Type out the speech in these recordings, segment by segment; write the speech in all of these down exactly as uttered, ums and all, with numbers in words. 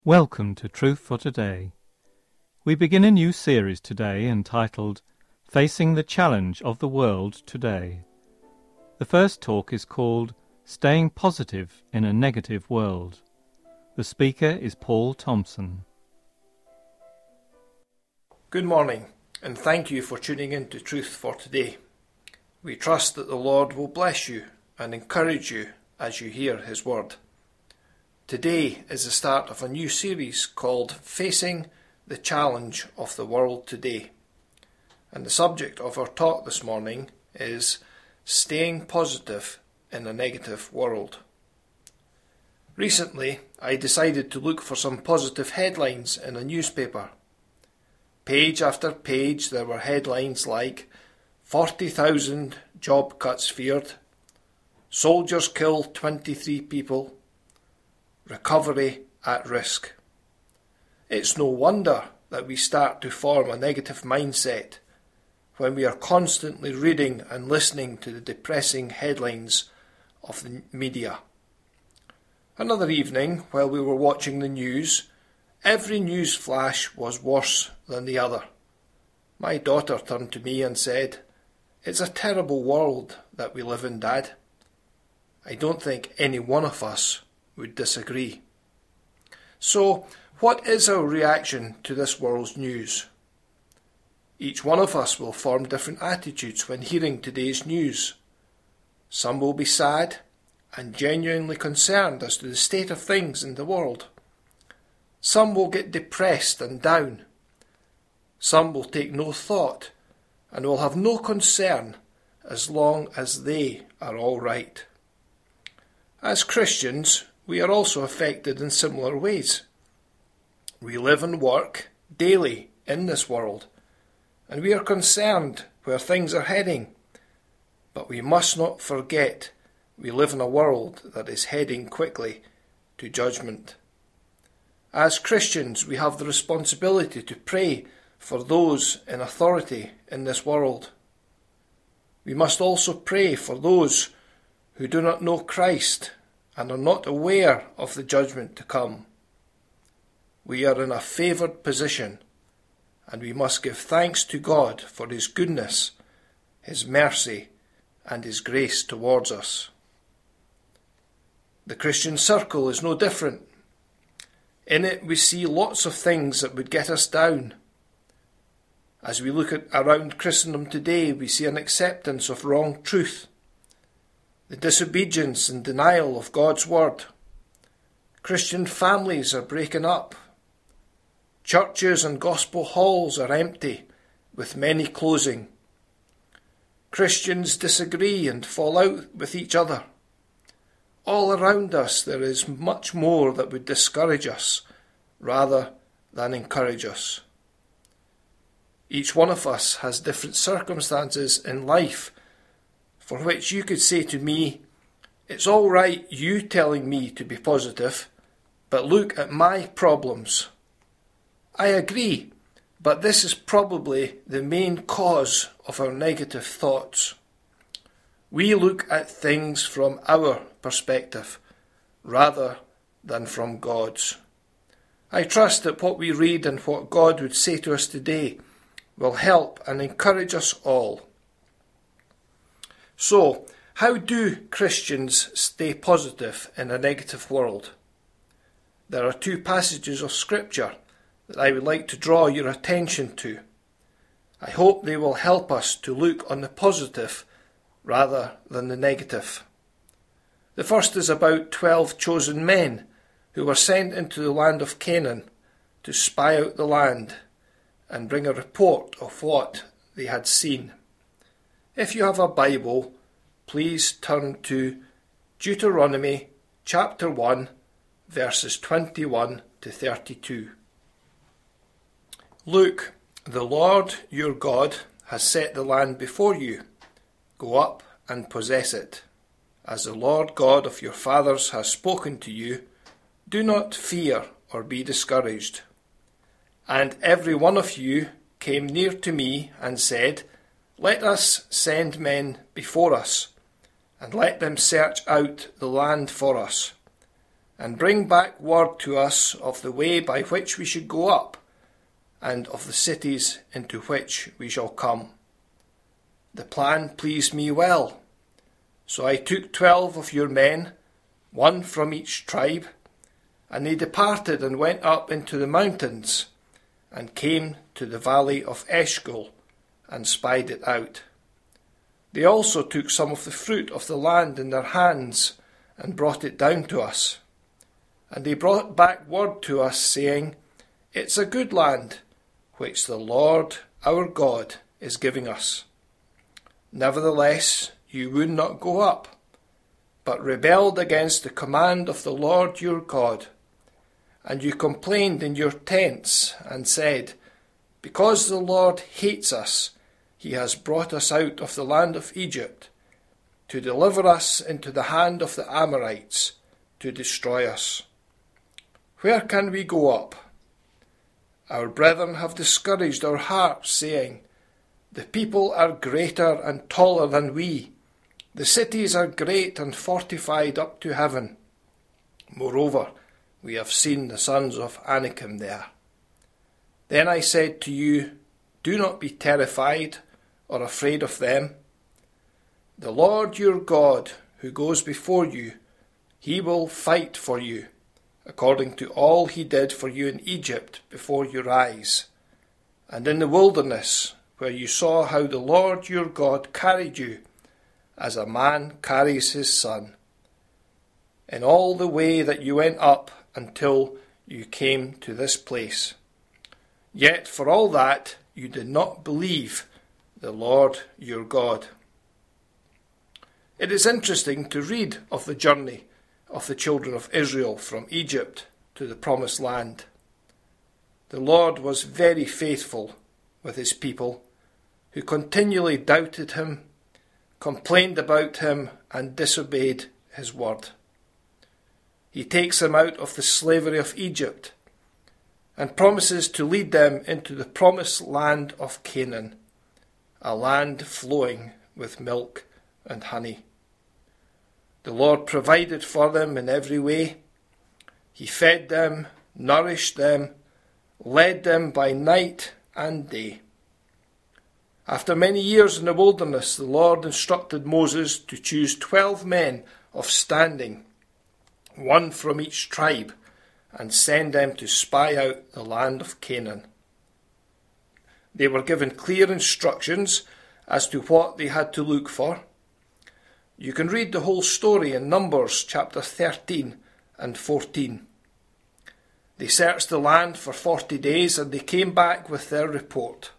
Welcome to Truth for Today. We begin a new series today entitled Facing the Challenge of the World Today. The first talk is called Staying Positive in a Negative World. The speaker is Paul Thompson. Good morning, and thank you for tuning in to Truth for Today. We trust that the Lord will bless you and encourage you as you hear His word. Today is the start of a new series called Facing the Challenge of the World Today. And the subject of our talk this morning is Staying Positive in a Negative World. Recently, I decided to look for some positive headlines in a newspaper. Page after page there were headlines like forty thousand job cuts feared, soldiers kill twenty-three people, recovery at risk. It's no wonder that we start to form a negative mindset when we are constantly reading and listening to the depressing headlines of the media. Another evening, while we were watching the news, every news flash was worse than the other. My daughter turned to me and said, "It's a terrible world that we live in, Dad." I don't think any one of us would disagree. So, what is our reaction to this world's news? Each one of us will form different attitudes when hearing today's news. Some will be sad and genuinely concerned as to the state of things in the world. Some will get depressed and down. Some will take no thought and will have no concern as long as they are all right. As Christians, we are also affected in similar ways. We live and work daily in this world, and we are concerned where things are heading. But we must not forget we live in a world that is heading quickly to judgment. As Christians, we have the responsibility to pray for those in authority in this world. We must also pray for those who do not know Christ and are not aware of the judgment to come. We are in a favoured position, and we must give thanks to God for His goodness, His mercy, and His grace towards us. The Christian circle is no different. In it we see lots of things that would get us down. As we look at around Christendom today, we see an acceptance of wrong truth, the disobedience and denial of God's word. Christian families are breaking up. Churches and gospel halls are empty, with many closing. Christians disagree and fall out with each other. All around us there is much more that would discourage us rather than encourage us. Each one of us has different circumstances in life for which you could say to me, "It's all right you telling me to be positive, but look at my problems." I agree, but this is probably the main cause of our negative thoughts. We look at things from our perspective rather than from God's. I trust that what we read and what God would say to us today will help and encourage us all. So, how do Christians stay positive in a negative world? There are two passages of Scripture that I would like to draw your attention to. I hope they will help us to look on the positive rather than the negative. The first is about twelve chosen men who were sent into the land of Canaan to spy out the land and bring a report of what they had seen. If you have a Bible, please turn to Deuteronomy chapter one, verses twenty-one to thirty-two. Look, the Lord your God has set the land before you. Go up and possess it. As the Lord God of your fathers has spoken to you, do not fear or be discouraged. And every one of you came near to me and said, "Let us send men before us, and let them search out the land for us. and bring back word to us of the way by which we should go up, and of the cities into which we shall come." The plan pleased me well. So I took twelve of your men, one from each tribe, and they departed and went up into the mountains, and came to the valley of Eshcol, and spied it out. They also took some of the fruit of the land in their hands, and brought it down to us. And they brought back word to us, saying, "It's a good land, which the Lord our God is giving us. Nevertheless, you would not go up, but rebelled against the command of the Lord your God. And you complained in your tents, and said, Because the Lord hates us, he has brought us out of the land of Egypt, to deliver us into the hand of the Amorites, to destroy us. Where can we go up? Our brethren have discouraged our hearts, saying, The people are greater and taller than we. The cities are great and fortified up to heaven. Moreover, we have seen the sons of Anakim there. Then I said to you, Do not be terrified or afraid of them. The Lord your God, who goes before you, he will fight for you, according to all he did for you in Egypt before your eyes, and in the wilderness, where you saw how the Lord your God carried you, as a man carries his son, in all the way that you went up until you came to this place. Yet for all that you did not believe the Lord your God." It is interesting to read of the journey of the children of Israel from Egypt to the Promised Land. The Lord was very faithful with his people, who continually doubted him, complained about him, and disobeyed his word. He takes them out of the slavery of Egypt and promises to lead them into the promised land of Canaan, a land flowing with milk and honey. The Lord provided for them in every way. He fed them, nourished them, led them by night and day. After many years in the wilderness, the Lord instructed Moses to choose twelve men of standing, one from each tribe, and send them to spy out the land of Canaan. They were given clear instructions as to what they had to look for. You can read the whole story in Numbers chapter thirteen and fourteen. They searched the land for forty days and they came back with their report.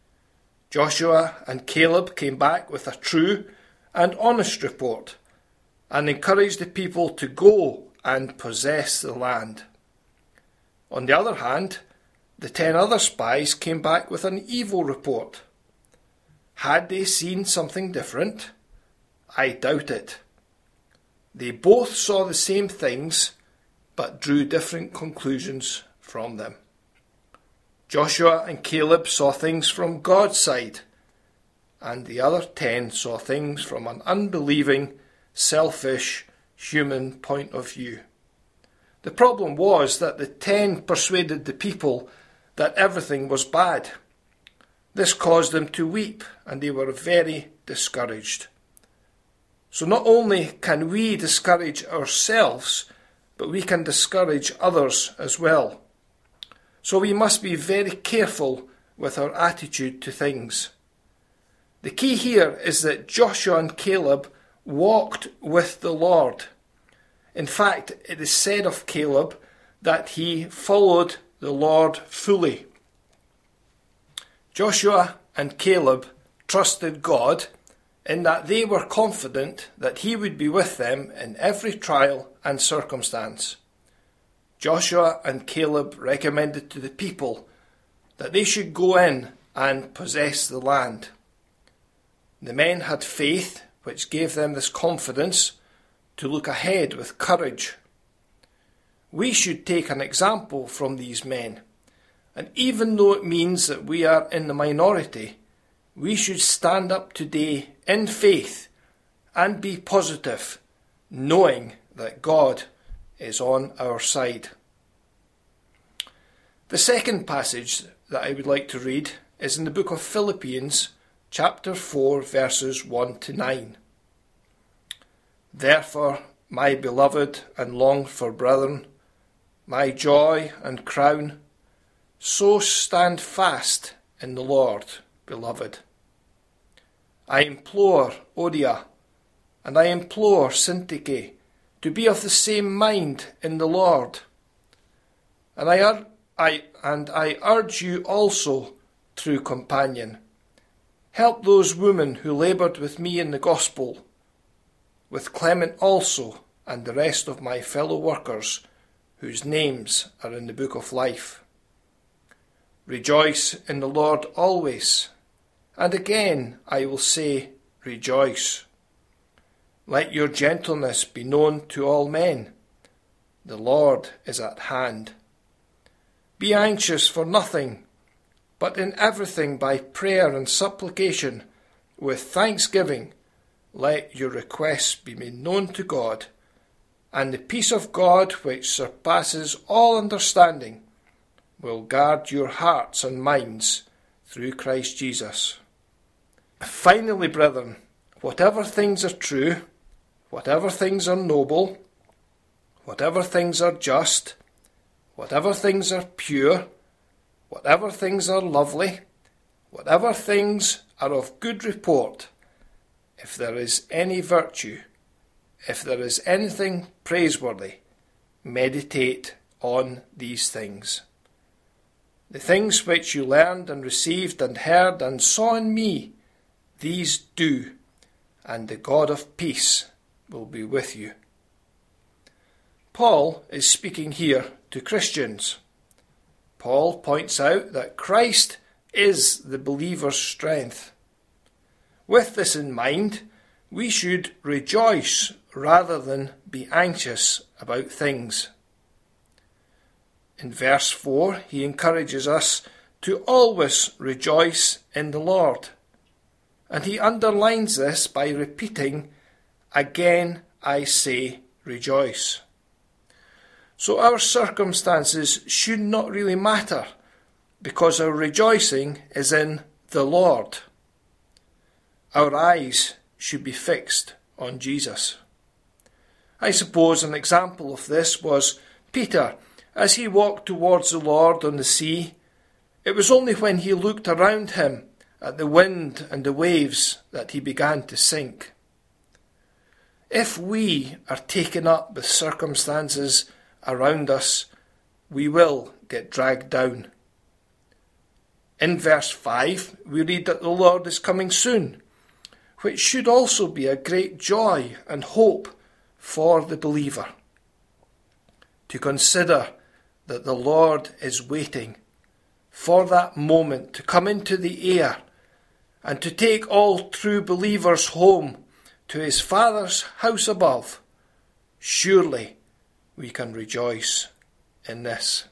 Joshua and Caleb came back with a true and honest report and encouraged the people to go and possess the land. On the other hand, the ten other spies came back with an evil report. Had they seen something different? I doubt it. They both saw the same things, but drew different conclusions from them. Joshua and Caleb saw things from God's side, and the other ten saw things from an unbelieving, selfish, human point of view. The problem was that the ten persuaded the people that everything was bad. This caused them to weep, and they were very discouraged. So not only can we discourage ourselves, but we can discourage others as well. So we must be very careful with our attitude to things. The key here is that Joshua and Caleb walked with the Lord. In fact, it is said of Caleb that he followed the Lord fully. Joshua and Caleb trusted God in that they were confident that he would be with them in every trial and circumstance. Joshua and Caleb recommended to the people that they should go in and possess the land. The men had faith, which gave them this confidence to look ahead with courage. We should take an example from these men, and even though it means that we are in the minority, we should stand up today in faith and be positive, knowing that God is on our side. The second passage that I would like to read is in the book of Philippians, chapter four, verses one to nine. Therefore, my beloved and longed for brethren, my joy and crown, so stand fast in the Lord, beloved. I implore Odia, and I implore Syntyche, to be of the same mind in the Lord. And I, ur- I, and I urge you also, true companion, help those women who laboured with me in the gospel, with Clement also, and the rest of my fellow workers, whose names are in the book of life. Rejoice in the Lord always, and again I will say, rejoice. Let your gentleness be known to all men. The Lord is at hand. Be anxious for nothing, but in everything by prayer and supplication, with thanksgiving, let your requests be made known to God, and the peace of God, which surpasses all understanding, will guard your hearts and minds through Christ Jesus. Finally, brethren, whatever things are true, whatever things are noble, whatever things are just, whatever things are pure, whatever things are lovely, whatever things are of good report, if there is any virtue, if there is anything praiseworthy, meditate on these things. The things which you learned and received and heard and saw in me, these do, and the God of peace will be with you. Paul is speaking here to Christians. Paul points out that Christ is the believer's strength. With this in mind, we should rejoice rather than be anxious about things. In verse four, he encourages us to always rejoice in the Lord. And he underlines this by repeating, again I say rejoice. So our circumstances should not really matter, because our rejoicing is in the Lord. Our eyes should be fixed on Jesus. I suppose an example of this was Peter. As he walked towards the Lord on the sea, it was only when he looked around him at the wind and the waves that he began to sink. If we are taken up with circumstances around us, we will get dragged down. In verse five, we read that the Lord is coming soon, which should also be a great joy and hope for the believer. To consider that the Lord is waiting for that moment to come into the air and to take all true believers home to his Father's house above, surely we can rejoice in this.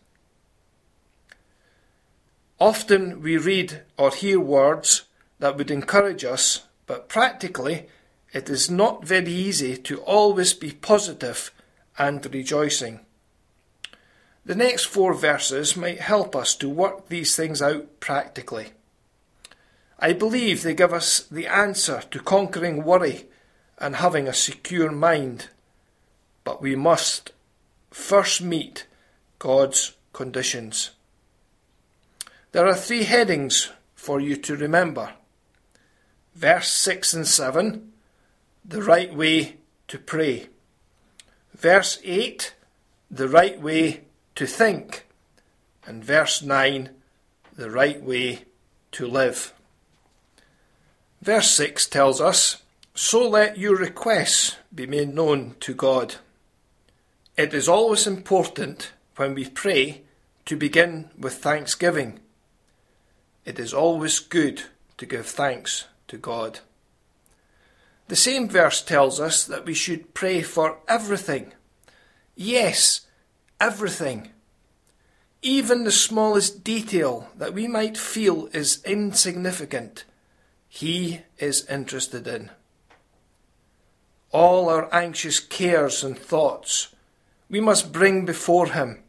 Often we read or hear words that would encourage us, but practically it is not very easy to always be positive and rejoicing. The next four verses might help us to work these things out practically. I believe they give us the answer to conquering worry and having a secure mind, but we must first meet God's conditions. There are three headings for you to remember. Verse six and seven, the right way to pray. Verse eight, the right way to think. And verse nine, the right way to live. Verse six tells us, so let your requests be made known to God. It is always important when we pray to begin with thanksgiving. It is always good to give thanks to God. The same verse tells us that we should pray for everything. Yes, everything. Even the smallest detail that we might feel is insignificant, He is interested in. All our anxious cares and thoughts, we must bring before him.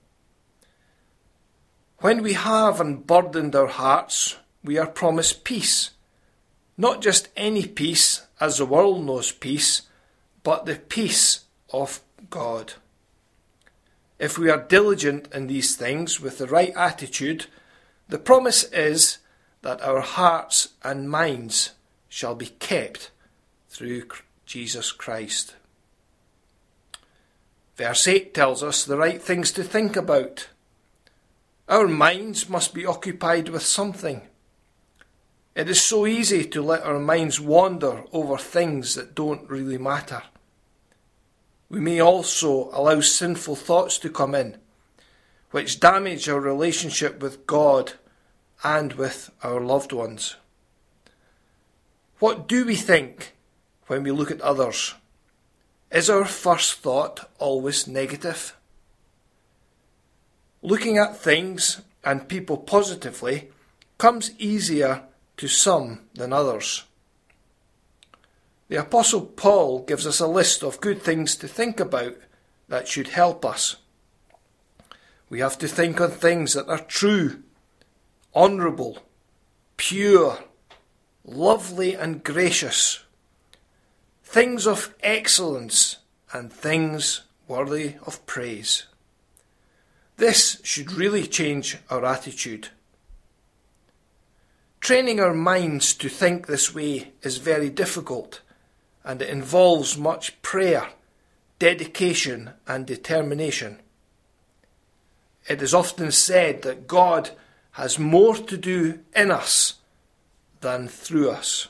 When we have unburdened our hearts, we are promised peace. Not just any peace, as the world knows peace, but the peace of God. If we are diligent in these things with the right attitude, the promise is that our hearts and minds shall be kept through Jesus Christ. Verse eight tells us the right things to think about. Our minds must be occupied with something. It is so easy to let our minds wander over things that don't really matter. We may also allow sinful thoughts to come in, which damage our relationship with God and with our loved ones. What do we think when we look at others? Is our first thought always negative? Looking at things and people positively comes easier to some than others. The Apostle Paul gives us a list of good things to think about that should help us. We have to think on things that are true, honourable, pure, lovely and gracious, things of excellence and things worthy of praise. This should really change our attitude. Training our minds to think this way is very difficult, and it involves much prayer, dedication and determination. It is often said that God has more to do in us than through us.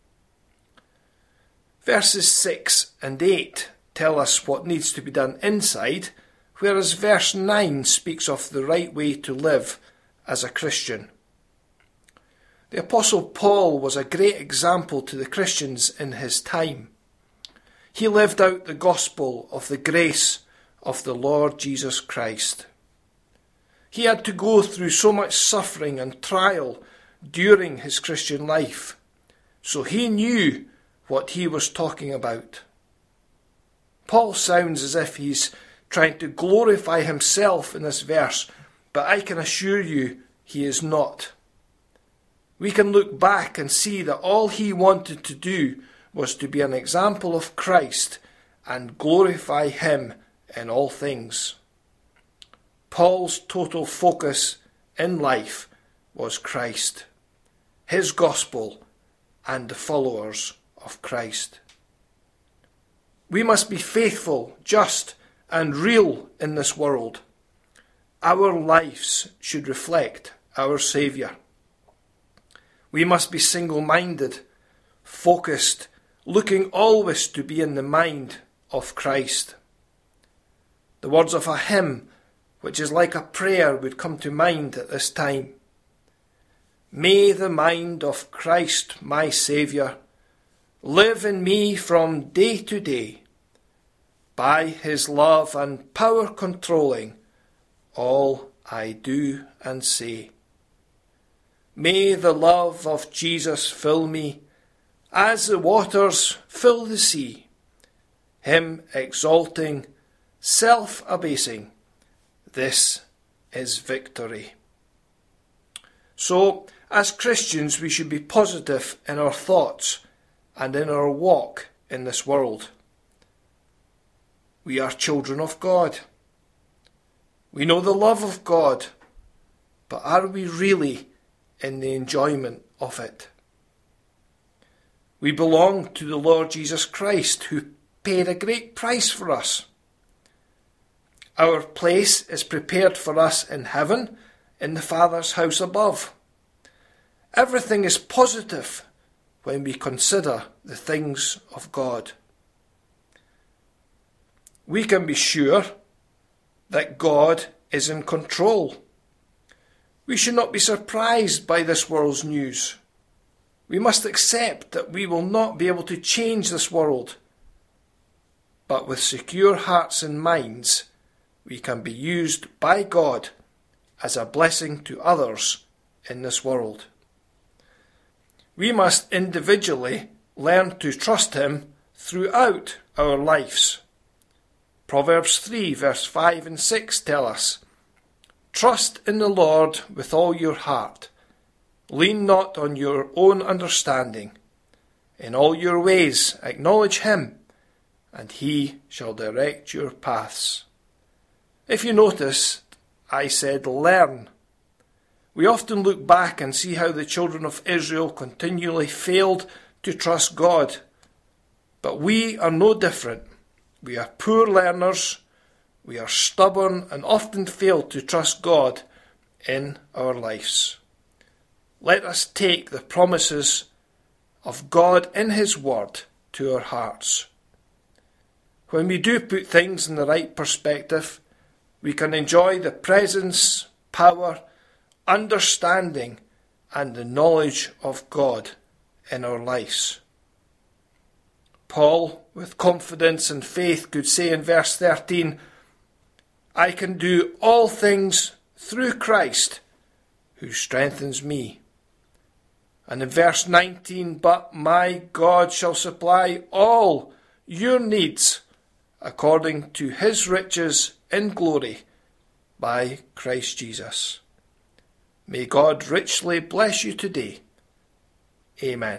Verses six and eight tell us what needs to be done inside, whereas verse nine speaks of the right way to live as a Christian. The Apostle Paul was a great example to the Christians in his time. He lived out the gospel of the grace of the Lord Jesus Christ. He had to go through so much suffering and trial during his Christian life, so he knew what he was talking about. Paul sounds as if he's trying to glorify himself in this verse, but I can assure you he is not. We can look back and see that all he wanted to do was to be an example of Christ and glorify him in all things. Paul's total focus in life was Christ, his gospel, and the followers of Christ. We must be faithful, just, and real in this world. Our lives should reflect our Saviour. We must be single-minded, focused, looking always to be in the mind of Christ. The words of a hymn, which is like a prayer, would come to mind at this time. May the mind of Christ, my Saviour, live in me from day to day, by his love and power controlling all I do and say. May the love of Jesus fill me, as the waters fill the sea, him exalting, self-abasing. This is victory. So, as Christians, we should be positive in our thoughts and in our walk in this world. We are children of God. We know the love of God, but are we really in the enjoyment of it? We belong to the Lord Jesus Christ, who paid a great price for us. Our place is prepared for us in heaven, in the Father's house above. Everything is positive when we consider the things of God. We can be sure that God is in control. We should not be surprised by this world's news. We must accept that we will not be able to change this world. But with secure hearts and minds, we can be used by God as a blessing to others in this world. We must individually learn to trust him throughout our lives. Proverbs three verse five and six tell us, "Trust in the Lord with all your heart. Lean not on your own understanding. In all your ways acknowledge him, and he shall direct your paths." If you notice, I said learn. We often look back and see how the children of Israel continually failed to trust God. But we are no different. We are poor learners. We are stubborn and often fail to trust God in our lives. Let us take the promises of God in his word to our hearts. When we do put things in the right perspective, we can enjoy the presence, power, understanding, and the knowledge of God in our lives. Paul, with confidence and faith, could say in verse thirteen, "I can do all things through Christ, who strengthens me." And in verse nineteen, "But my God shall supply all your needs according to his riches in glory by Christ Jesus." May God richly bless you today. Amen.